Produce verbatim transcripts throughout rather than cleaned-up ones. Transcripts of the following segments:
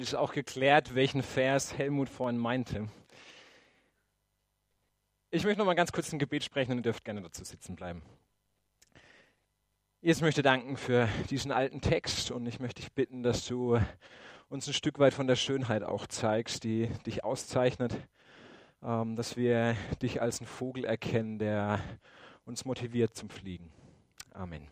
Ist auch geklärt, welchen Vers Helmut vorhin meinte. Ich möchte noch mal ganz kurz ein Gebet sprechen und ihr dürft gerne dazu sitzen bleiben. Ich möchte danken für diesen alten Text und ich möchte dich bitten, dass du uns ein Stück weit von der Schönheit auch zeigst, die dich auszeichnet, ähm, dass wir dich als einen Vogel erkennen, der uns motiviert zum Fliegen. Amen.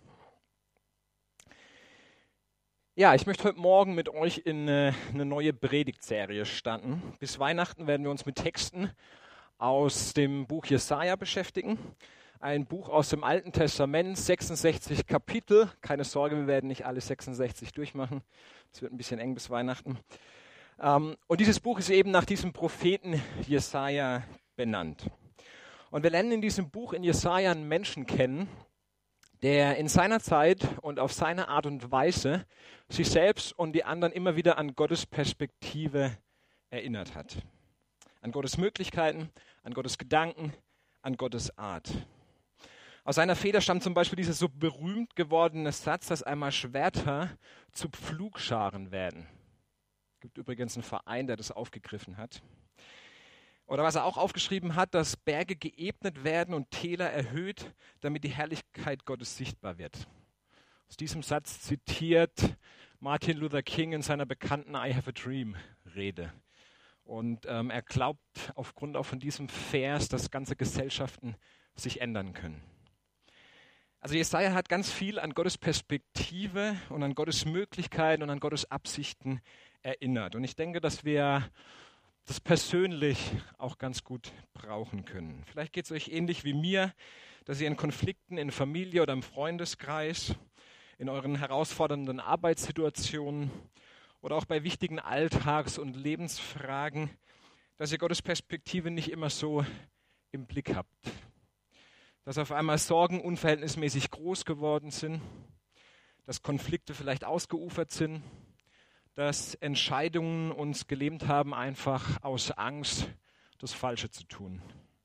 Ja, ich möchte heute Morgen mit euch in eine, eine neue Predigtserie starten. Bis Weihnachten werden wir uns mit Texten aus dem Buch Jesaja beschäftigen. Ein Buch aus dem Alten Testament, sechsundsechzig Kapitel. Keine Sorge, wir werden nicht alle sechsundsechzig durchmachen. Es wird ein bisschen eng bis Weihnachten. Ähm, und dieses Buch ist eben nach diesem Propheten Jesaja benannt. Und wir lernen in diesem Buch in Jesaja einen Menschen kennen, der in seiner Zeit und auf seine Art und Weise sich selbst und die anderen immer wieder an Gottes Perspektive erinnert hat. An Gottes Möglichkeiten, an Gottes Gedanken, an Gottes Art. Aus seiner Feder stammt zum Beispiel dieser so berühmt gewordene Satz, dass einmal Schwerter zu Pflugscharen werden. Es gibt übrigens einen Verein, der das aufgegriffen hat. Oder was er auch aufgeschrieben hat, dass Berge geebnet werden und Täler erhöht, damit die Herrlichkeit Gottes sichtbar wird. Aus diesem Satz zitiert Martin Luther King in seiner bekannten I Have a Dream Rede. Und ähm, er glaubt aufgrund auch von diesem Vers, dass ganze Gesellschaften sich ändern können. Also Jesaja hat ganz viel an Gottes Perspektive und an Gottes Möglichkeiten und an Gottes Absichten erinnert. Und ich denke, dass wir das persönlich auch ganz gut brauchen können. Vielleicht geht es euch ähnlich wie mir, dass ihr in Konflikten in Familie oder im Freundeskreis, in euren herausfordernden Arbeitssituationen oder auch bei wichtigen Alltags- und Lebensfragen, dass ihr Gottes Perspektive nicht immer so im Blick habt. Dass auf einmal Sorgen unverhältnismäßig groß geworden sind, dass Konflikte vielleicht ausgeufert sind, dass Entscheidungen uns gelähmt haben, einfach aus Angst das Falsche zu tun.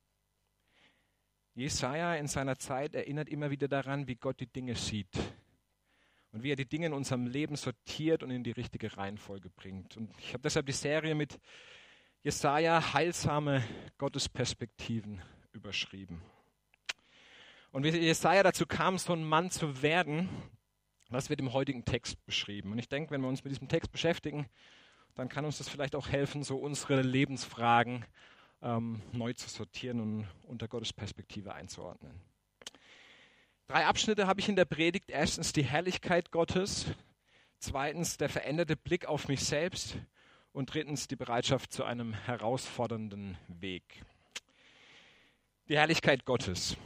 Jesaja in seiner Zeit erinnert immer wieder daran, wie Gott die Dinge sieht und wie er die Dinge in unserem Leben sortiert und in die richtige Reihenfolge bringt. Und ich habe deshalb die Serie mit Jesaja heilsame Gottesperspektiven überschrieben. Und wie Jesaja dazu kam, so ein Mann zu werden, das wird im heutigen Text beschrieben. Und ich denke, wenn wir uns mit diesem Text beschäftigen, dann kann uns das vielleicht auch helfen, so unsere Lebensfragen ähm, neu zu sortieren und unter Gottes Perspektive einzuordnen. Drei Abschnitte habe ich in der Predigt. Erstens die Herrlichkeit Gottes, zweitens der veränderte Blick auf mich selbst und drittens die Bereitschaft zu einem herausfordernden Weg. Die Herrlichkeit Gottes.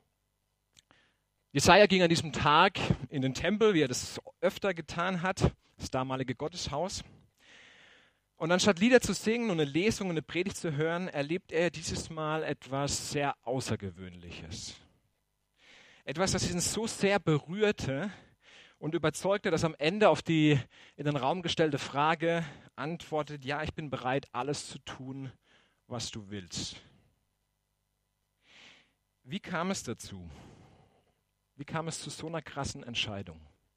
Jesaja ging an diesem Tag in den Tempel, wie er das öfter getan hat, das damalige Gotteshaus. Und anstatt Lieder zu singen und eine Lesung und eine Predigt zu hören, erlebt er dieses Mal etwas sehr Außergewöhnliches. Etwas, das ihn so sehr berührte und überzeugte, dass am Ende auf die in den Raum gestellte Frage antwortet: Ja, ich bin bereit, alles zu tun, was du willst. Wie kam es dazu? Wie kam es zu so einer krassen Entscheidung?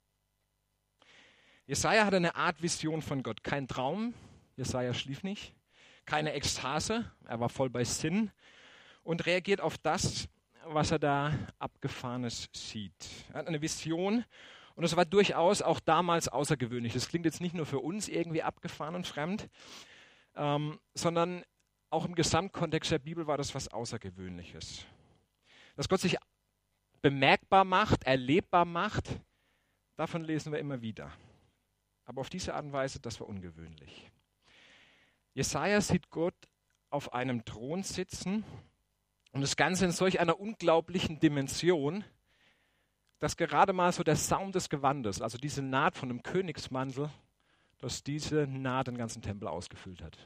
Jesaja hatte eine Art Vision von Gott. Kein Traum, Jesaja schlief nicht. Keine Ekstase, er war voll bei Sinn und reagiert auf das, was er da Abgefahrenes sieht. Er hat eine Vision und es war durchaus auch damals außergewöhnlich. Das klingt jetzt nicht nur für uns irgendwie abgefahren und fremd, ähm, sondern auch im Gesamtkontext der Bibel war das was Außergewöhnliches. Dass Gott sich bemerkbar macht, erlebbar macht, davon lesen wir immer wieder. Aber auf diese Art und Weise, das war ungewöhnlich. Jesaja sieht Gott auf einem Thron sitzen und das Ganze in solch einer unglaublichen Dimension, dass gerade mal so der Saum des Gewandes, also diese Naht von einem Königsmantel, dass diese Naht den ganzen Tempel ausgefüllt hat.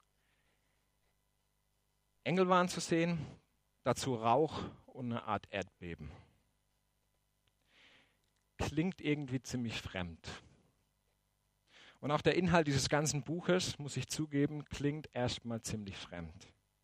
Engel waren zu sehen, dazu Rauch und eine Art Erdbeben. Klingt irgendwie ziemlich fremd. Und auch der Inhalt dieses ganzen Buches, muss ich zugeben, klingt erstmal ziemlich fremd.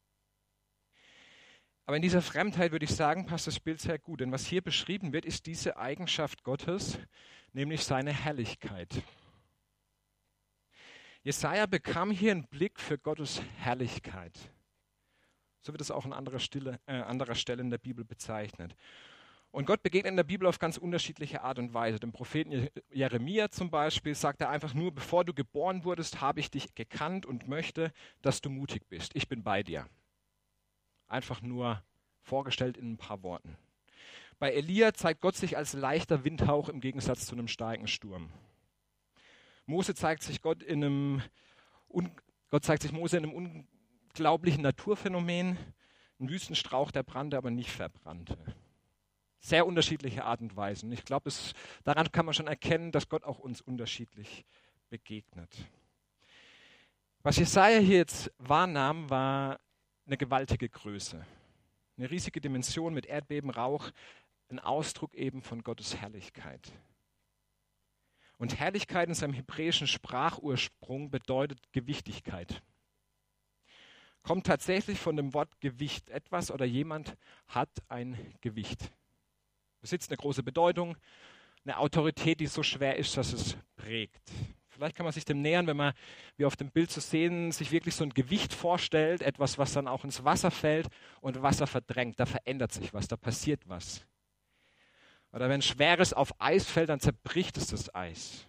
Aber in dieser Fremdheit würde ich sagen, passt das Bild sehr gut. Denn was hier beschrieben wird, ist diese Eigenschaft Gottes, nämlich seine Herrlichkeit. Jesaja bekam hier einen Blick für Gottes Herrlichkeit. So wird es auch an anderer Stelle, äh, anderer Stelle in der Bibel bezeichnet. Und Gott begegnet in der Bibel auf ganz unterschiedliche Art und Weise. Dem Propheten Jeremia zum Beispiel sagt er einfach nur, bevor du geboren wurdest, habe ich dich gekannt und möchte, dass du mutig bist. Ich bin bei dir. Einfach nur vorgestellt in ein paar Worten. Bei Elia zeigt Gott sich als leichter Windhauch im Gegensatz zu einem starken Sturm. Mose zeigt sich Gott in einem, Gott zeigt sich Mose in einem unglaublichen Naturphänomen, ein Wüstenstrauch, der brannte, aber nicht verbrannte. Sehr unterschiedliche Art und Weise. Und ich glaube, daran kann man schon erkennen, dass Gott auch uns unterschiedlich begegnet. Was Jesaja hier jetzt wahrnahm, war eine gewaltige Größe. Eine riesige Dimension mit Erdbeben, Rauch, ein Ausdruck eben von Gottes Herrlichkeit. Und Herrlichkeit in seinem hebräischen Sprachursprung bedeutet Gewichtigkeit. Kommt tatsächlich von dem Wort Gewicht. Etwas oder jemand hat ein Gewicht. Besitzt eine große Bedeutung, eine Autorität, die so schwer ist, dass es prägt. Vielleicht kann man sich dem nähern, wenn man, wie auf dem Bild zu sehen, sich wirklich so ein Gewicht vorstellt, etwas, was dann auch ins Wasser fällt und Wasser verdrängt. Da verändert sich was, da passiert was. Oder wenn Schweres auf Eis fällt, dann zerbricht es das Eis.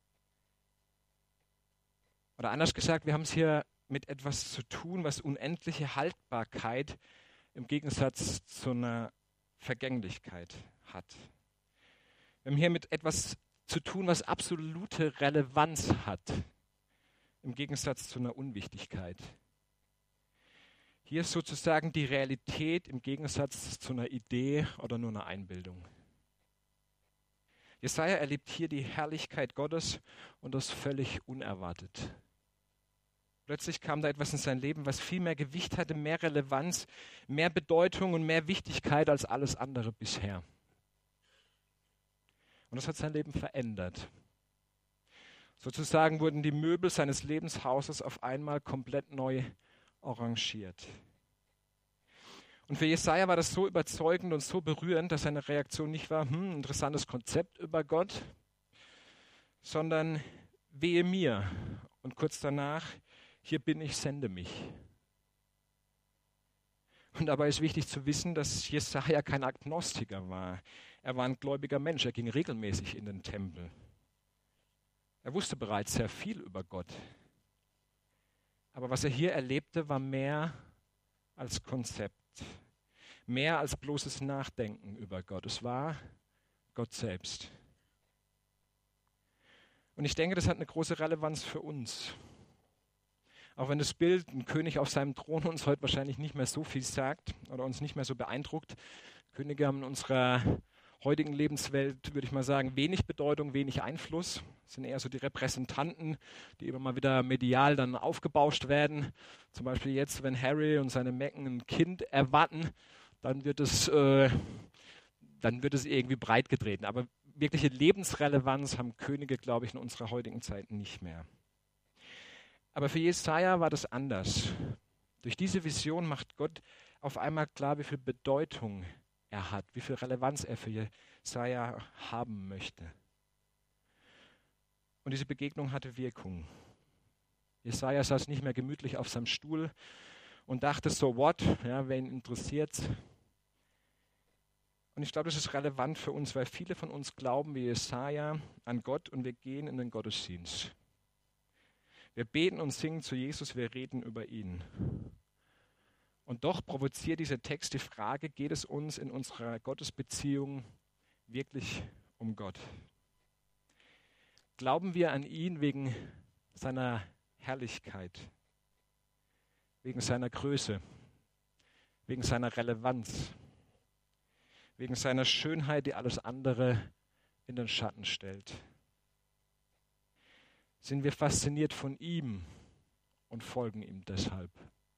Oder anders gesagt, wir haben es hier mit etwas zu tun, was unendliche Haltbarkeit im Gegensatz zu einer Vergänglichkeit hat. Wir haben hier mit etwas zu tun, was absolute Relevanz hat, im Gegensatz zu einer Unwichtigkeit. Hier ist sozusagen die Realität im Gegensatz zu einer Idee oder nur einer Einbildung. Jesaja erlebt hier die Herrlichkeit Gottes und das völlig unerwartet. Plötzlich kam da etwas in sein Leben, was viel mehr Gewicht hatte, mehr Relevanz, mehr Bedeutung und mehr Wichtigkeit als alles andere bisher. Und das hat sein Leben verändert. Sozusagen wurden die Möbel seines Lebenshauses auf einmal komplett neu arrangiert. Und für Jesaja war das so überzeugend und so berührend, dass seine Reaktion nicht war, hm, interessantes Konzept über Gott, sondern wehe mir. Und kurz danach, hier bin ich, sende mich. Und dabei ist wichtig zu wissen, dass Jesaja kein Agnostiker war. Er war ein gläubiger Mensch, er ging regelmäßig in den Tempel. Er wusste bereits sehr viel über Gott. Aber was er hier erlebte, war mehr als Konzept. Mehr als bloßes Nachdenken über Gott. Es war Gott selbst. Und ich denke, das hat eine große Relevanz für uns. Auch wenn das Bild, ein König auf seinem Thron, uns heute wahrscheinlich nicht mehr so viel sagt oder uns nicht mehr so beeindruckt. Könige haben in unserer heutigen Lebenswelt, würde ich mal sagen, wenig Bedeutung, wenig Einfluss. Das sind eher so die Repräsentanten, die immer mal wieder medial dann aufgebauscht werden. Zum Beispiel jetzt, wenn Harry und seine Meghan ein Kind erwarten, dann wird es, äh, dann wird es irgendwie breit getreten. Aber wirkliche Lebensrelevanz haben Könige, glaube ich, in unserer heutigen Zeit nicht mehr. Aber für Jesaja war das anders. Durch diese Vision macht Gott auf einmal klar, wie viel Bedeutung er hat, wie viel Relevanz er für Jesaja haben möchte. Und diese Begegnung hatte Wirkung. Jesaja saß nicht mehr gemütlich auf seinem Stuhl und dachte, so what, ja, wen interessiert's? Und ich glaube, das ist relevant für uns, weil viele von uns glauben wie Jesaja an Gott und wir gehen in den Gottesdienst. Wir beten und singen zu Jesus, wir reden über ihn. Und doch provoziert dieser Text die Frage, geht es uns in unserer Gottesbeziehung wirklich um Gott? Glauben wir an ihn wegen seiner Herrlichkeit, wegen seiner Größe, wegen seiner Relevanz, wegen seiner Schönheit, die alles andere in den Schatten stellt? Sind wir fasziniert von ihm und folgen ihm deshalb?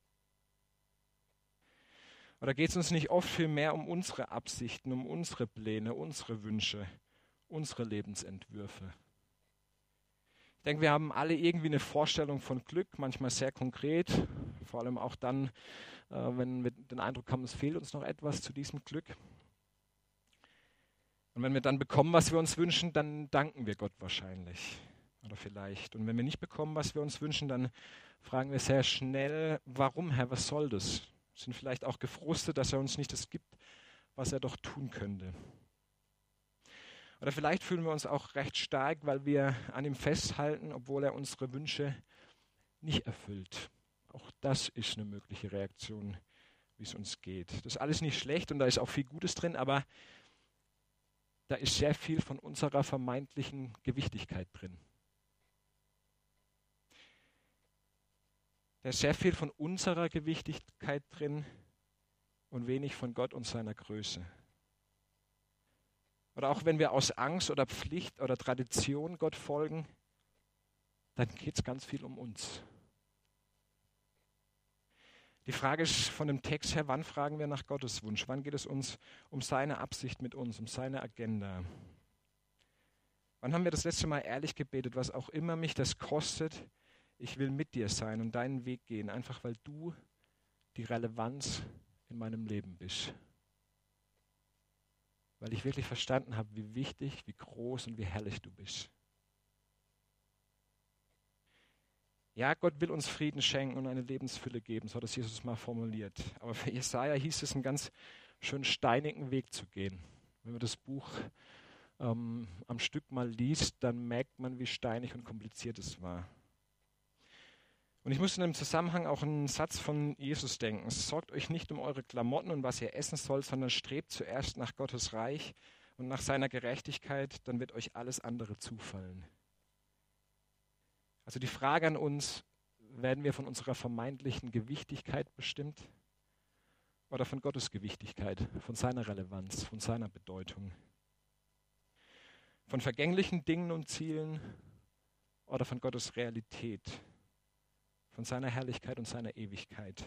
Oder geht es uns nicht oft viel mehr um unsere Absichten, um unsere Pläne, unsere Wünsche, unsere Lebensentwürfe? Ich denke, wir haben alle irgendwie eine Vorstellung von Glück, manchmal sehr konkret, vor allem auch dann, äh, wenn wir den Eindruck haben, es fehlt uns noch etwas zu diesem Glück. Und wenn wir dann bekommen, was wir uns wünschen, dann danken wir Gott wahrscheinlich. Oder vielleicht. Und wenn wir nicht bekommen, was wir uns wünschen, dann fragen wir sehr schnell, warum, Herr, was soll das? Sind vielleicht auch gefrustet, dass er uns nicht das gibt, was er doch tun könnte. Oder vielleicht fühlen wir uns auch recht stark, weil wir an ihm festhalten, obwohl er unsere Wünsche nicht erfüllt. Auch das ist eine mögliche Reaktion, wie es uns geht. Das ist alles nicht schlecht und da ist auch viel Gutes drin, aber da ist sehr viel von unserer vermeintlichen Gewichtigkeit drin. Da ist sehr viel von unserer Gewichtigkeit drin und wenig von Gott und seiner Größe. Oder auch wenn wir aus Angst oder Pflicht oder Tradition Gott folgen, dann geht es ganz viel um uns. Die Frage ist von dem Text her, wann fragen wir nach Gottes Wunsch? Wann geht es uns um seine Absicht mit uns, um seine Agenda? Wann haben wir das letzte Mal ehrlich gebetet, was auch immer mich das kostet, ich will mit dir sein und deinen Weg gehen, einfach weil du die Relevanz in meinem Leben bist. Weil ich wirklich verstanden habe, wie wichtig, wie groß und wie herrlich du bist. Ja, Gott will uns Frieden schenken und eine Lebensfülle geben, so hat es Jesus mal formuliert. Aber für Jesaja hieß es, einen ganz schön steinigen Weg zu gehen. Wenn man das Buch ähm, am Stück mal liest, dann merkt man, wie steinig und kompliziert es war. Und ich muss in dem Zusammenhang auch einen Satz von Jesus denken. Sorgt euch nicht um eure Klamotten und was ihr essen sollt, sondern strebt zuerst nach Gottes Reich und nach seiner Gerechtigkeit, dann wird euch alles andere zufallen. Also die Frage an uns, werden wir von unserer vermeintlichen Gewichtigkeit bestimmt oder von Gottes Gewichtigkeit, von seiner Relevanz, von seiner Bedeutung? Von vergänglichen Dingen und Zielen oder von Gottes Realität? Von seiner Herrlichkeit und seiner Ewigkeit.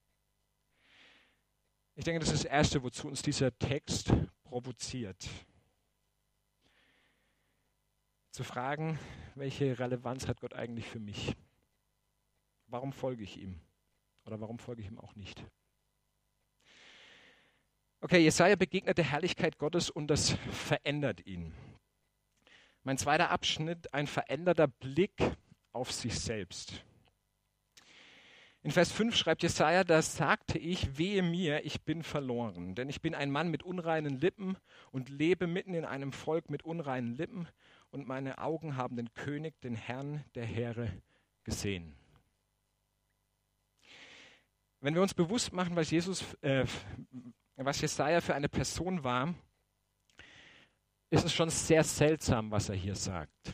Ich denke, das ist das Erste, wozu uns dieser Text provoziert. Zu fragen, welche Relevanz hat Gott eigentlich für mich? Warum folge ich ihm? Oder warum folge ich ihm auch nicht? Okay, Jesaja begegnet der Herrlichkeit Gottes und das verändert ihn. Mein zweiter Abschnitt, ein veränderter Blick auf sich selbst. In Vers fünf schreibt Jesaja, da sagte ich, wehe mir, ich bin verloren, denn ich bin ein Mann mit unreinen Lippen und lebe mitten in einem Volk mit unreinen Lippen und meine Augen haben den König, den Herrn der Heere gesehen. Wenn wir uns bewusst machen, was Jesus, äh, was Jesaja für eine Person war, ist es schon sehr seltsam, was er hier sagt.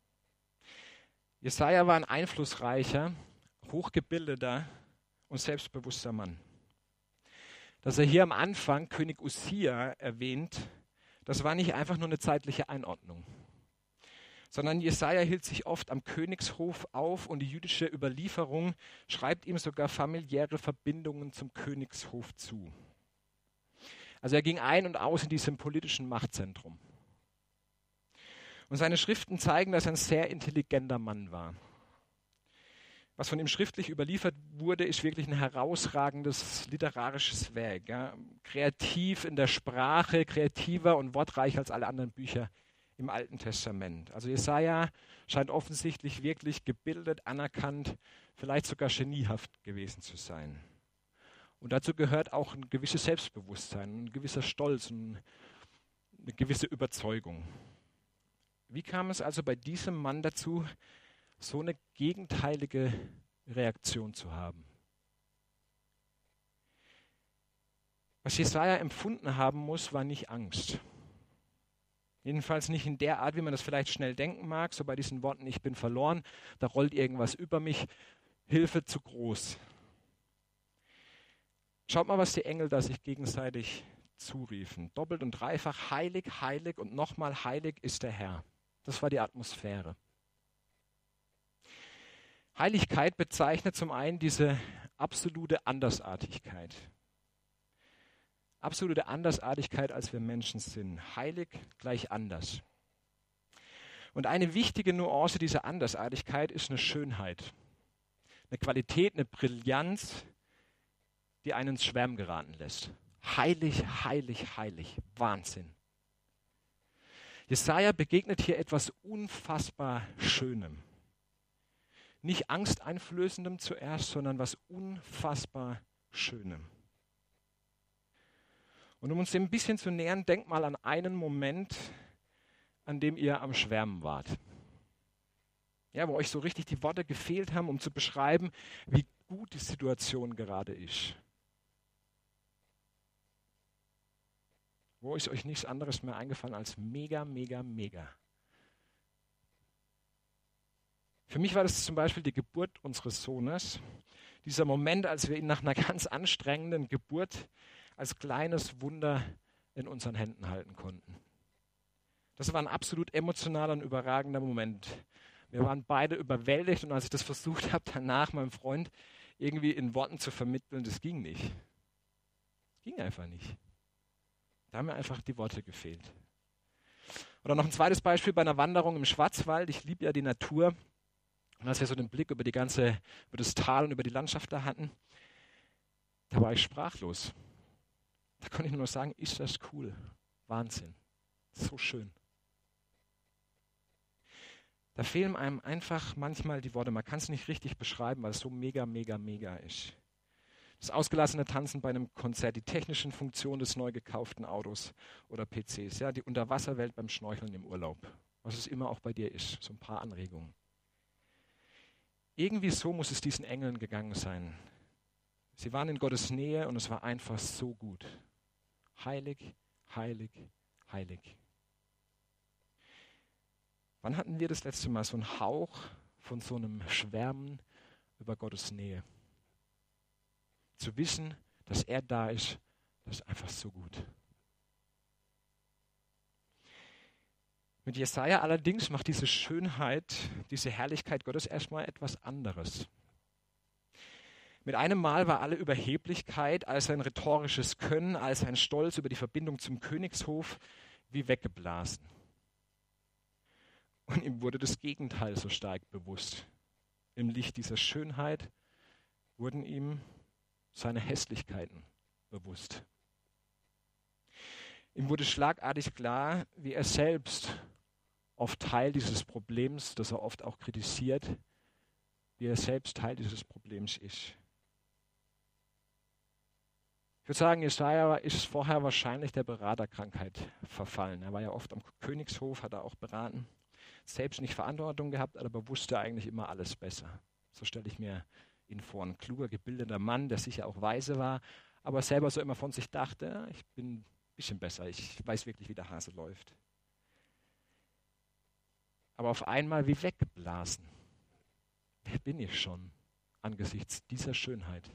Jesaja war ein einflussreicher, hochgebildeter und selbstbewusster Mann. Dass er hier am Anfang König Usia erwähnt, das war nicht einfach nur eine zeitliche Einordnung, sondern Jesaja hielt sich oft am Königshof auf und die jüdische Überlieferung schreibt ihm sogar familiäre Verbindungen zum Königshof zu. Also er ging ein und aus in diesem politischen Machtzentrum. Und seine Schriften zeigen, dass er ein sehr intelligenter Mann war. Was von ihm schriftlich überliefert wurde, ist wirklich ein herausragendes literarisches Werk. Ja. Kreativ in der Sprache, kreativer und wortreicher als alle anderen Bücher im Alten Testament. Also Jesaja scheint offensichtlich wirklich gebildet, anerkannt, vielleicht sogar geniehaft gewesen zu sein. Und dazu gehört auch ein gewisses Selbstbewusstsein, ein gewisser Stolz, ein, eine gewisse Überzeugung. Wie kam es also bei diesem Mann dazu, so eine gegenteilige Reaktion zu haben? Was Jesaja empfunden haben muss, war nicht Angst. Jedenfalls nicht in der Art, wie man das vielleicht schnell denken mag, so bei diesen Worten, ich bin verloren, da rollt irgendwas über mich, Hilfe zu groß. Schaut mal, was die Engel da sich gegenseitig zuriefen. Doppelt und dreifach, heilig, heilig und nochmal heilig ist der Herr. Das war die Atmosphäre. Heiligkeit bezeichnet zum einen diese absolute Andersartigkeit. Absolute Andersartigkeit, als wir Menschen sind. Heilig gleich anders. Und eine wichtige Nuance dieser Andersartigkeit ist eine Schönheit. Eine Qualität, eine Brillanz, die einen ins Schwärmen geraten lässt. Heilig, heilig, heilig. Wahnsinn. Jesaja begegnet hier etwas unfassbar Schönem. Nicht angsteinflößendem zuerst, sondern was unfassbar Schönem. Und um uns dem ein bisschen zu nähern, denkt mal an einen Moment, an dem ihr am Schwärmen wart. Ja, wo euch so richtig die Worte gefehlt haben, um zu beschreiben, wie gut die Situation gerade ist. Wo ist euch nichts anderes mehr eingefallen als mega, mega, mega. Für mich war das zum Beispiel die Geburt unseres Sohnes. Dieser Moment, als wir ihn nach einer ganz anstrengenden Geburt als kleines Wunder in unseren Händen halten konnten. Das war ein absolut emotionaler und überragender Moment. Wir waren beide überwältigt und als ich das versucht habe, danach meinem Freund irgendwie in Worten zu vermitteln, das ging nicht. Das ging einfach nicht. Da haben mir einfach die Worte gefehlt. Oder noch ein zweites Beispiel bei einer Wanderung im Schwarzwald. Ich liebe ja die Natur. Und als wir so den Blick über die ganze, über das Tal und über die Landschaft da hatten, da war ich sprachlos. Da konnte ich nur sagen, ist das cool. Wahnsinn. So schön. Da fehlen einem einfach manchmal die Worte. Man kann es nicht richtig beschreiben, weil es so mega, mega, mega ist. Das ausgelassene Tanzen bei einem Konzert, die technischen Funktionen des neu gekauften Autos oder P Cs, ja, die Unterwasserwelt beim Schnorcheln im Urlaub, was es immer auch bei dir ist, so ein paar Anregungen. Irgendwie so muss es diesen Engeln gegangen sein. Sie waren in Gottes Nähe und es war einfach so gut. Heilig, heilig, heilig. Wann hatten wir das letzte Mal so einen Hauch von so einem Schwärmen über Gottes Nähe? Zu wissen, dass er da ist, das ist einfach so gut. Mit Jesaja allerdings macht diese Schönheit, diese Herrlichkeit Gottes erstmal etwas anderes. Mit einem Mal war alle Überheblichkeit, all sein rhetorisches Können, all sein Stolz über die Verbindung zum Königshof wie weggeblasen. Und ihm wurde das Gegenteil so stark bewusst. Im Licht dieser Schönheit wurden ihm seine Hässlichkeiten bewusst. Ihm wurde schlagartig klar, wie er selbst oft Teil dieses Problems, das er oft auch kritisiert, wie er selbst Teil dieses Problems ist. Ich würde sagen, Jesaja ist vorher wahrscheinlich der Beraterkrankheit verfallen. Er war ja oft am Königshof, hat er auch beraten, selbst nicht Verantwortung gehabt, aber wusste eigentlich immer alles besser. So stelle ich mir ihn vor. Ein kluger, gebildeter Mann, der sicher auch weise war, aber selber so immer von sich dachte, ja, ich bin ein bisschen besser, ich weiß wirklich, wie der Hase läuft. Aber auf einmal wie weggeblasen. Wer bin ich schon angesichts dieser Schönheit?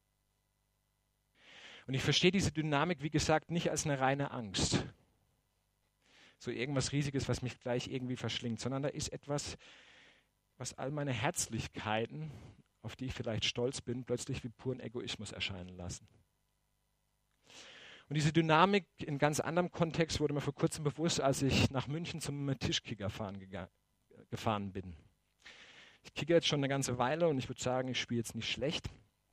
Und ich verstehe diese Dynamik, wie gesagt, nicht als eine reine Angst. So irgendwas Riesiges, was mich gleich irgendwie verschlingt, sondern da ist etwas, was all meine Herzlichkeiten, auf die ich vielleicht stolz bin, plötzlich wie puren Egoismus erscheinen lassen. Und diese Dynamik in ganz anderem Kontext wurde mir vor kurzem bewusst, als ich nach München zum Tischkicker fahren gega- gefahren bin. Ich kicke jetzt schon eine ganze Weile und ich würde sagen, ich spiele jetzt nicht schlecht.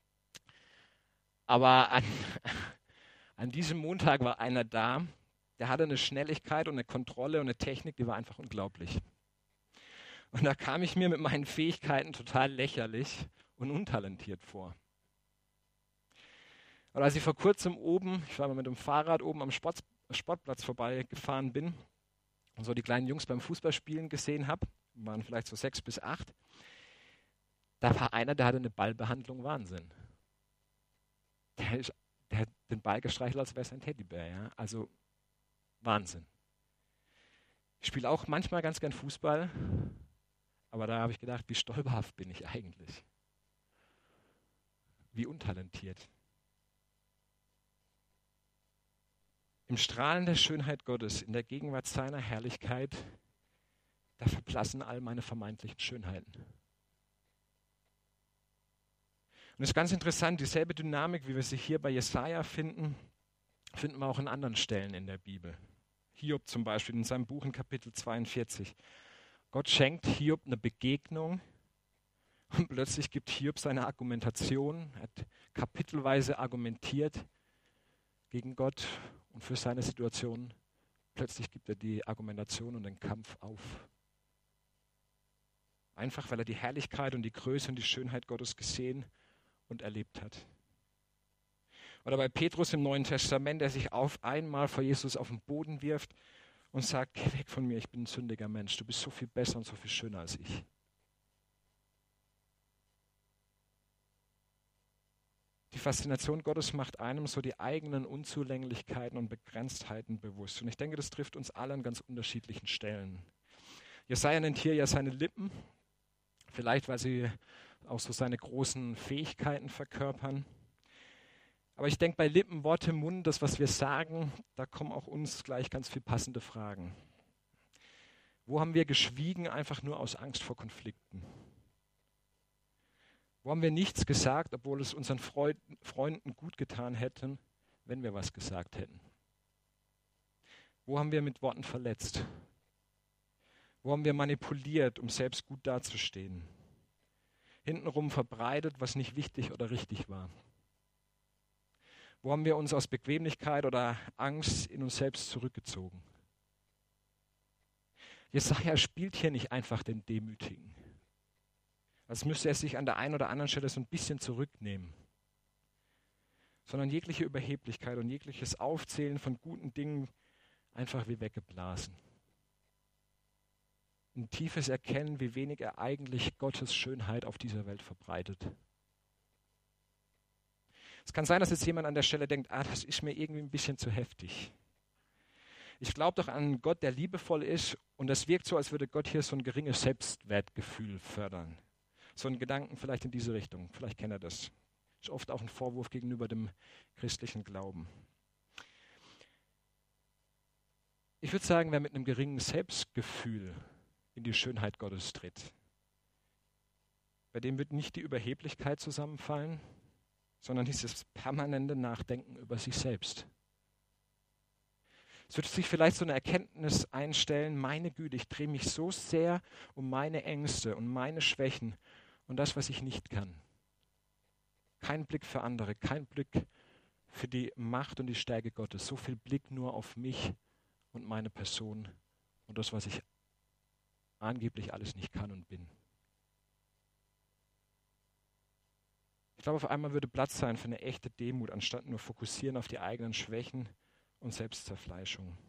Aber an, an diesem Montag war einer da, der hatte eine Schnelligkeit und eine Kontrolle und eine Technik, die war einfach unglaublich. Und da kam ich mir mit meinen Fähigkeiten total lächerlich und untalentiert vor. Und als ich vor kurzem oben, ich war mal mit dem Fahrrad oben am Sport, Sportplatz vorbeigefahren bin und so die kleinen Jungs beim Fußballspielen gesehen habe, waren vielleicht so sechs bis acht, da war einer, der hatte eine Ballbehandlung Wahnsinn. Der, ist, der hat den Ball gestreichelt, als wäre es ein Teddybär. Ja? Also Wahnsinn. Ich spiele auch manchmal ganz gern Fußball, aber da habe ich gedacht, wie stolperhaft bin ich eigentlich? Wie untalentiert. Im Strahlen der Schönheit Gottes, in der Gegenwart seiner Herrlichkeit, da verblassen all meine vermeintlichen Schönheiten. Und es ist ganz interessant, dieselbe Dynamik, wie wir sie hier bei Jesaja finden, finden wir auch an anderen Stellen in der Bibel. Hiob zum Beispiel in seinem Buch in Kapitel zweiundvierzig. Gott schenkt Hiob eine Begegnung und plötzlich gibt Hiob seine Argumentation, er hat kapitelweise argumentiert gegen Gott und für seine Situation plötzlich gibt er die Argumentation und den Kampf auf. Einfach, weil er die Herrlichkeit und die Größe und die Schönheit Gottes gesehen und erlebt hat. Oder bei Petrus im Neuen Testament, der sich auf einmal vor Jesus auf den Boden wirft und sagt, geh weg von mir, ich bin ein sündiger Mensch, du bist so viel besser und so viel schöner als ich. Die Faszination Gottes macht einem so die eigenen Unzulänglichkeiten und Begrenztheiten bewusst. Und ich denke, das trifft uns alle an ganz unterschiedlichen Stellen. Jesaja nennt hier ja seine Lippen, vielleicht weil sie auch so seine großen Fähigkeiten verkörpern. Aber ich denke, bei Lippen, Worte, Mund, das, was wir sagen, da kommen auch uns gleich ganz viel passende Fragen. Wo haben wir geschwiegen, einfach nur aus Angst vor Konflikten? Wo haben wir nichts gesagt, obwohl es unseren Freunden gut getan hätte, wenn wir was gesagt hätten? Wo haben wir mit Worten verletzt? Wo haben wir manipuliert, um selbst gut dazustehen? Hintenrum verbreitet, was nicht wichtig oder richtig war? Wo haben wir uns aus Bequemlichkeit oder Angst in uns selbst zurückgezogen? Jesaja spielt hier nicht einfach den Demütigen. Als müsste er sich an der einen oder anderen Stelle so ein bisschen zurücknehmen. Sondern jegliche Überheblichkeit und jegliches Aufzählen von guten Dingen einfach wie weggeblasen. Ein tiefes Erkennen, wie wenig er eigentlich Gottes Schönheit auf dieser Welt verbreitet. Es kann sein, dass jetzt jemand an der Stelle denkt, ah, das ist mir irgendwie ein bisschen zu heftig. Ich glaube doch an einen Gott, der liebevoll ist, und das wirkt so, als würde Gott hier so ein geringes Selbstwertgefühl fördern. So einen Gedanken vielleicht in diese Richtung, vielleicht kennt er das. Ist oft auch ein Vorwurf gegenüber dem christlichen Glauben. Ich würde sagen, wer mit einem geringen Selbstgefühl in die Schönheit Gottes tritt, bei dem wird nicht die Überheblichkeit zusammenfallen, sondern dieses permanente Nachdenken über sich selbst. Es wird sich vielleicht so eine Erkenntnis einstellen, meine Güte, ich drehe mich so sehr um meine Ängste und meine Schwächen und das, was ich nicht kann. Kein Blick für andere, kein Blick für die Macht und die Stärke Gottes, so viel Blick nur auf mich und meine Person und das, was ich angeblich alles nicht kann und bin. Ich glaube, auf einmal würde Platz sein für eine echte Demut, anstatt nur fokussieren auf die eigenen Schwächen und Selbstzerfleischung.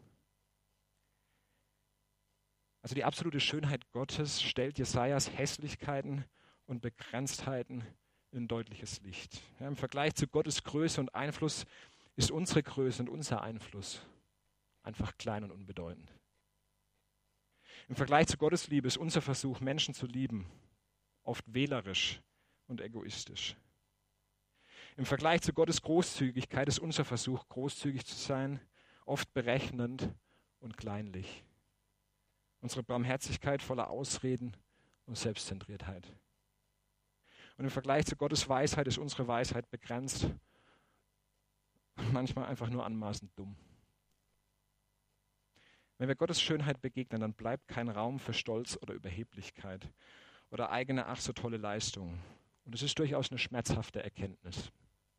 Also die absolute Schönheit Gottes stellt Jesajas Hässlichkeiten und Begrenztheiten in deutliches Licht. Ja, im Vergleich zu Gottes Größe und Einfluss ist unsere Größe und unser Einfluss einfach klein und unbedeutend. Im Vergleich zu Gottes Liebe ist unser Versuch, Menschen zu lieben, oft wählerisch und egoistisch. Im Vergleich zu Gottes Großzügigkeit ist unser Versuch, großzügig zu sein, oft berechnend und kleinlich. Unsere Barmherzigkeit voller Ausreden und Selbstzentriertheit. Und im Vergleich zu Gottes Weisheit ist unsere Weisheit begrenzt und manchmal einfach nur anmaßend dumm. Wenn wir Gottes Schönheit begegnen, dann bleibt kein Raum für Stolz oder Überheblichkeit oder eigene ach so tolle Leistung. Und es ist durchaus eine schmerzhafte Erkenntnis.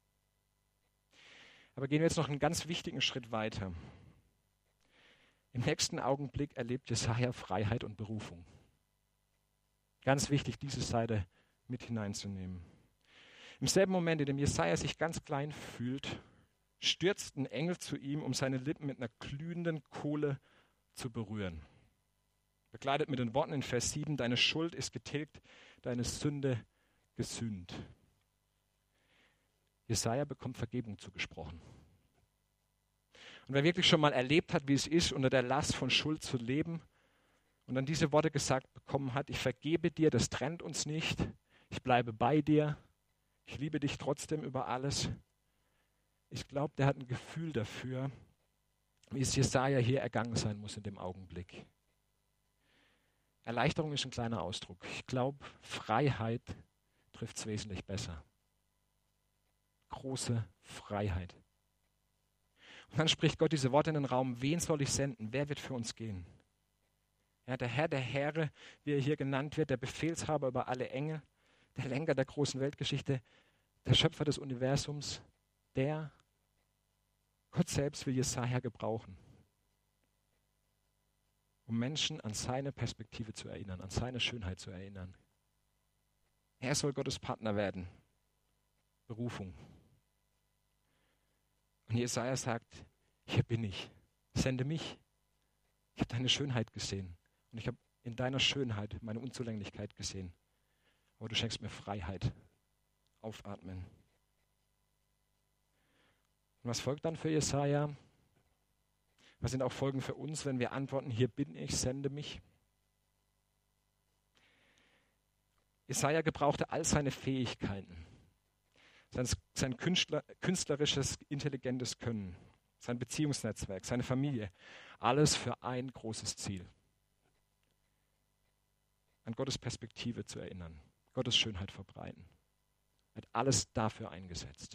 Aber gehen wir jetzt noch einen ganz wichtigen Schritt weiter. Im nächsten Augenblick erlebt Jesaja Freiheit und Berufung. Ganz wichtig, diese Seite mit hineinzunehmen. Im selben Moment, in dem Jesaja sich ganz klein fühlt, stürzt ein Engel zu ihm, um seine Lippen mit einer glühenden Kohle zu berühren. Begleitet mit den Worten in Vers sieben, deine Schuld ist getilgt, deine Sünde gesühnt. Jesaja bekommt Vergebung zugesprochen. Und wer wirklich schon mal erlebt hat, wie es ist, unter der Last von Schuld zu leben und dann diese Worte gesagt bekommen hat, ich vergebe dir, das trennt uns nicht, ich bleibe bei dir, ich liebe dich trotzdem über alles. Ich glaube, der hat ein Gefühl dafür, wie es Jesaja hier ergangen sein muss in dem Augenblick. Erleichterung ist ein kleiner Ausdruck. Ich glaube, Freiheit trifft es wesentlich besser. Große Freiheit. Und dann spricht Gott diese Worte in den Raum, wen soll ich senden? Wer wird für uns gehen? Ja, der Herr der Heere, wie er hier genannt wird, der Befehlshaber über alle Engel, der Lenker der großen Weltgeschichte, der Schöpfer des Universums, der Gott selbst will Jesaja gebrauchen. um Menschen an seine Perspektive zu erinnern, an seine Schönheit zu erinnern. Er soll Gottes Partner werden. Berufung. Und Jesaja sagt, hier bin ich, sende mich. Ich habe deine Schönheit gesehen und ich habe in deiner Schönheit meine Unzulänglichkeit gesehen. Aber du schenkst mir Freiheit. Aufatmen. Und was folgt dann für Jesaja? Was sind auch Folgen für uns, wenn wir antworten, hier bin ich, sende mich? Jesaja gebrauchte all seine Fähigkeiten, sein, sein Künstler, künstlerisches, intelligentes Können, sein Beziehungsnetzwerk, seine Familie, alles für ein großes Ziel. An Gottes Perspektive zu erinnern, Gottes Schönheit verbreiten. Er hat alles dafür eingesetzt.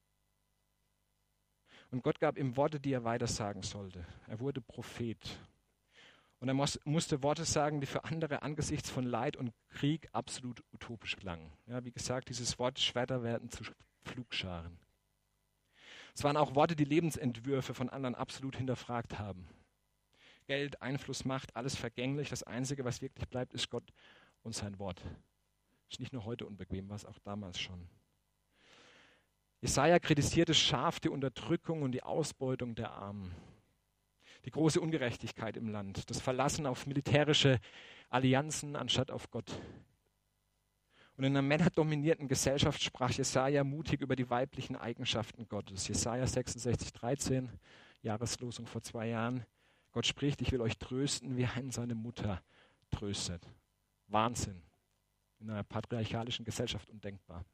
Und Gott gab ihm Worte, die er weitersagen sollte. Er wurde Prophet. Und er muss, musste Worte sagen, die für andere angesichts von Leid und Krieg absolut utopisch klangen. Ja, wie gesagt, dieses Wort, Schwerter werden zu Pflugscharen. Es waren auch Worte, die Lebensentwürfe von anderen absolut hinterfragt haben. Geld, Einfluss, Macht, alles vergänglich. Das Einzige, was wirklich bleibt, ist Gott und sein Wort. Ist nicht nur heute unbequem, war es auch damals schon. Jesaja kritisierte scharf die Unterdrückung und die Ausbeutung der Armen, die große Ungerechtigkeit im Land, das Verlassen auf militärische Allianzen anstatt auf Gott. Und in einer männerdominierten Gesellschaft sprach Jesaja mutig über die weiblichen Eigenschaften Gottes. Jesaja sechsundsechzig, dreizehn, Jahreslosung vor zwei Jahren. Gott spricht, ich will euch trösten, wie einen seine Mutter tröstet. Wahnsinn. In einer patriarchalischen Gesellschaft undenkbar.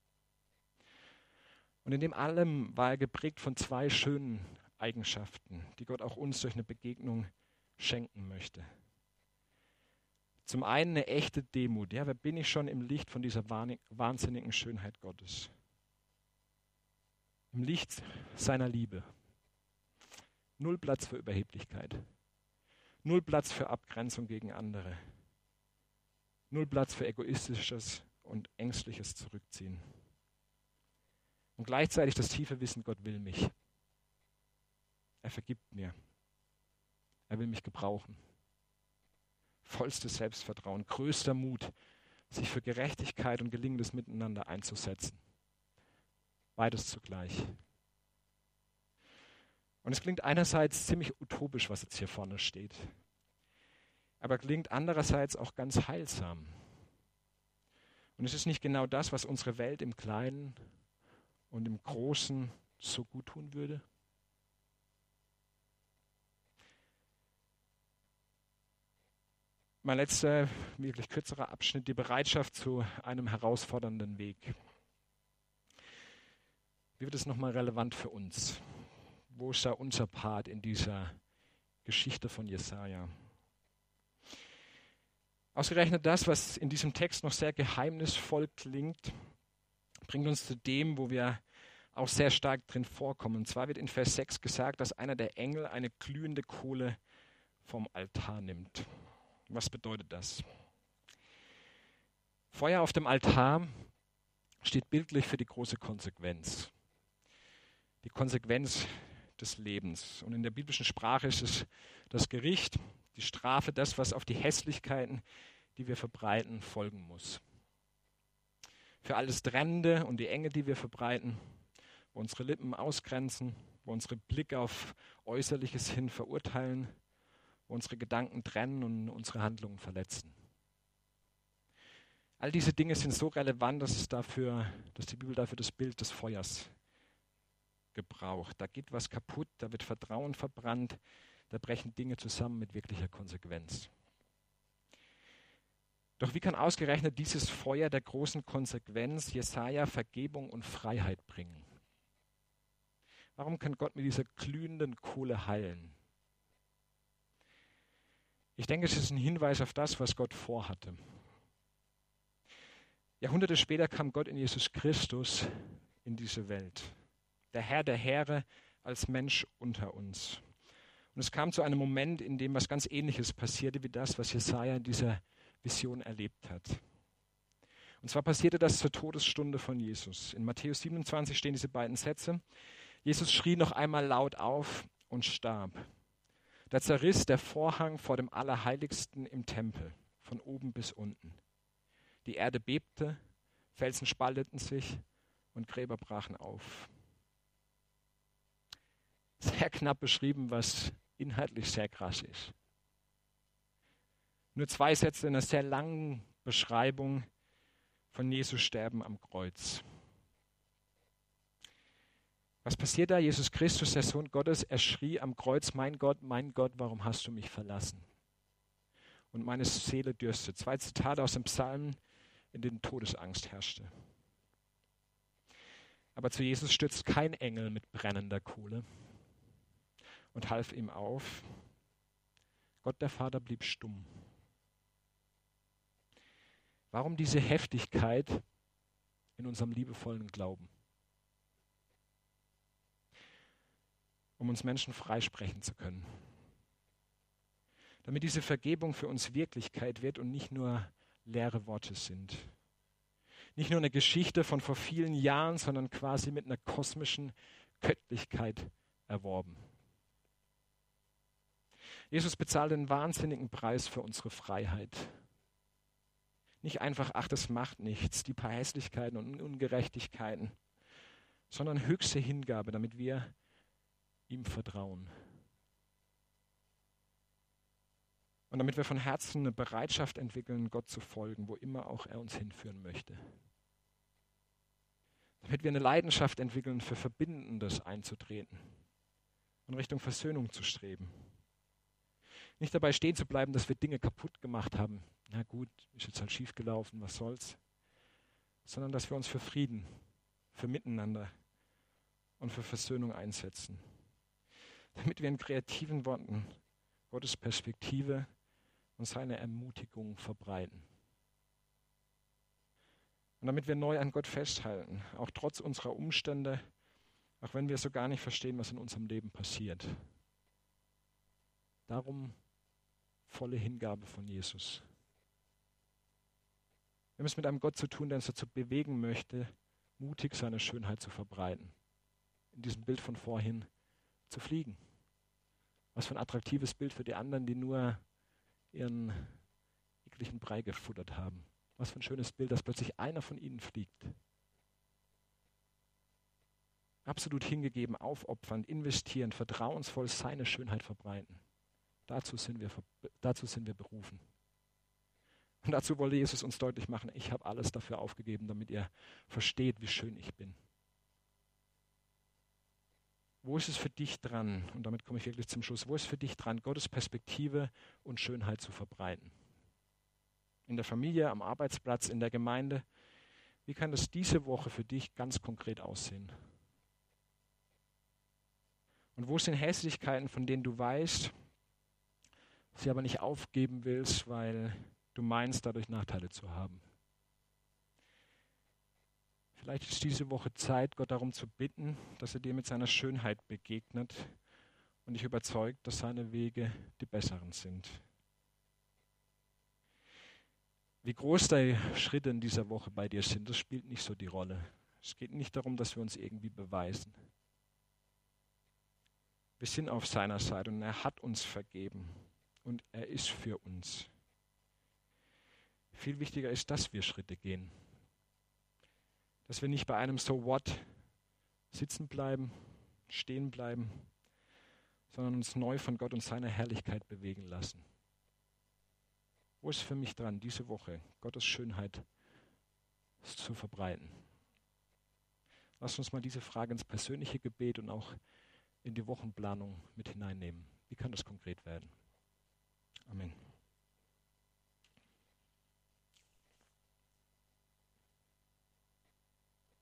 Und in dem allem war er geprägt von zwei schönen Eigenschaften, die Gott auch uns durch eine Begegnung schenken möchte. Zum einen eine echte Demut. Ja, wer bin ich schon im Licht von dieser wahnsinnigen Schönheit Gottes? Im Licht seiner Liebe. Null Platz für Überheblichkeit. Null Platz für Abgrenzung gegen andere. Null Platz für egoistisches und ängstliches Zurückziehen. Und gleichzeitig das tiefe Wissen, Gott will mich. Er vergibt mir. Er will mich gebrauchen. Vollstes Selbstvertrauen, größter Mut, sich für Gerechtigkeit und gelingendes Miteinander einzusetzen. Beides zugleich. Und es klingt einerseits ziemlich utopisch, was jetzt hier vorne steht. Aber klingt andererseits auch ganz heilsam. Und es ist nicht genau das, was unsere Welt im Kleinen und im Großen so gut tun würde? Mein letzter, wirklich kürzerer Abschnitt, die Bereitschaft zu einem herausfordernden Weg. Wie wird es nochmal relevant für uns? Wo ist da unser Part in dieser Geschichte von Jesaja? Ausgerechnet das, was in diesem Text noch sehr geheimnisvoll klingt, bringt uns zu dem, wo wir auch sehr stark drin vorkommen. Und zwar wird in Vers sechs gesagt, dass einer der Engel eine glühende Kohle vom Altar nimmt. Was bedeutet das? Feuer auf dem Altar steht bildlich für die große Konsequenz. Die Konsequenz des Lebens. Und in der biblischen Sprache ist es das Gericht, die Strafe, das, was auf die Hässlichkeiten, die wir verbreiten, folgen muss. Für alles Trennende und die Enge, die wir verbreiten, wo unsere Lippen ausgrenzen, wo unsere Blicke auf Äußerliches hin verurteilen, wo unsere Gedanken trennen und unsere Handlungen verletzen. All diese Dinge sind so relevant, dass, es dafür, dass die Bibel dafür das Bild des Feuers gebraucht. Da geht was kaputt, da wird Vertrauen verbrannt, da brechen Dinge zusammen mit wirklicher Konsequenz. Doch wie kann ausgerechnet dieses Feuer der großen Konsequenz Jesaja Vergebung und Freiheit bringen? Warum kann Gott mit dieser glühenden Kohle heilen? Ich denke, es ist ein Hinweis auf das, was Gott vorhatte. Jahrhunderte später kam Gott in Jesus Christus in diese Welt. Der Herr der Heere als Mensch unter uns. Und es kam zu einem Moment, in dem was ganz Ähnliches passierte, wie das, was Jesaja in dieser Vision erlebt hat. Und zwar passierte das zur Todesstunde von Jesus. In Matthäus siebenundzwanzig stehen diese beiden Sätze. Jesus schrie noch einmal laut auf und starb. Da zerriss der Vorhang vor dem Allerheiligsten im Tempel, von oben bis unten. Die Erde bebte, Felsen spalteten sich und Gräber brachen auf. Sehr knapp beschrieben, was inhaltlich sehr krass ist. Nur zwei Sätze in einer sehr langen Beschreibung von Jesu Sterben am Kreuz. Was passiert da? Jesus Christus, der Sohn Gottes, er schrie am Kreuz: Mein Gott, mein Gott, warum hast du mich verlassen? Und meine Seele dürstet. Zwei Zitate aus dem Psalm, in denen Todesangst herrschte. Aber zu Jesus stürzt kein Engel mit brennender Kohle und half ihm auf. Gott der Vater blieb stumm. Warum diese Heftigkeit in unserem liebevollen Glauben? Um uns Menschen freisprechen zu können. Damit diese Vergebung für uns Wirklichkeit wird und nicht nur leere Worte sind. Nicht nur eine Geschichte von vor vielen Jahren, sondern quasi mit einer kosmischen Göttlichkeit erworben. Jesus bezahlt den wahnsinnigen Preis für unsere Freiheit. Nicht einfach, ach, das macht nichts, die paar Hässlichkeiten und Ungerechtigkeiten, sondern höchste Hingabe, damit wir ihm vertrauen. Und damit wir von Herzen eine Bereitschaft entwickeln, Gott zu folgen, wo immer auch er uns hinführen möchte. Damit wir eine Leidenschaft entwickeln, für Verbindendes einzutreten und Richtung Versöhnung zu streben. Nicht dabei stehen zu bleiben, dass wir Dinge kaputt gemacht haben. Na gut, ist jetzt halt schief gelaufen, was soll's. Sondern dass wir uns für Frieden, für Miteinander und für Versöhnung einsetzen. Damit wir in kreativen Worten Gottes Perspektive und seine Ermutigung verbreiten. Und damit wir neu an Gott festhalten, auch trotz unserer Umstände, auch wenn wir so gar nicht verstehen, was in unserem Leben passiert. Darum volle Hingabe von Jesus. Wir haben es mit einem Gott zu tun, der uns dazu bewegen möchte, mutig seine Schönheit zu verbreiten. In diesem Bild von vorhin zu fliegen. Was für ein attraktives Bild für die anderen, die nur ihren ekligen Brei gefuttert haben. Was für ein schönes Bild, dass plötzlich einer von ihnen fliegt. Absolut hingegeben, aufopfernd, investieren, vertrauensvoll seine Schönheit verbreiten. Dazu sind wir, dazu sind wir berufen. Und dazu wollte Jesus uns deutlich machen, ich habe alles dafür aufgegeben, damit ihr versteht, wie schön ich bin. Wo ist es für dich dran, und damit komme ich wirklich zum Schluss, wo ist es für dich dran, Gottes Perspektive und Schönheit zu verbreiten? In der Familie, am Arbeitsplatz, in der Gemeinde. Wie kann das diese Woche für dich ganz konkret aussehen? Und wo sind Hässlichkeiten, von denen du weißt, sie aber nicht aufgeben willst, weil du meinst, dadurch Nachteile zu haben? Vielleicht ist diese Woche Zeit, Gott darum zu bitten, dass er dir mit seiner Schönheit begegnet und dich überzeugt, dass seine Wege die besseren sind. Wie groß die Schritte in dieser Woche bei dir sind, das spielt nicht so die Rolle. Es geht nicht darum, dass wir uns irgendwie beweisen. Wir sind auf seiner Seite und er hat uns vergeben und er ist für uns. Viel wichtiger ist, dass wir Schritte gehen. Dass wir nicht bei einem So what sitzen bleiben, stehen bleiben, sondern uns neu von Gott und seiner Herrlichkeit bewegen lassen. Wo ist für mich dran, diese Woche Gottes Schönheit zu verbreiten? Lass uns mal diese Frage ins persönliche Gebet und auch in die Wochenplanung mit hineinnehmen. Wie kann das konkret werden? Amen.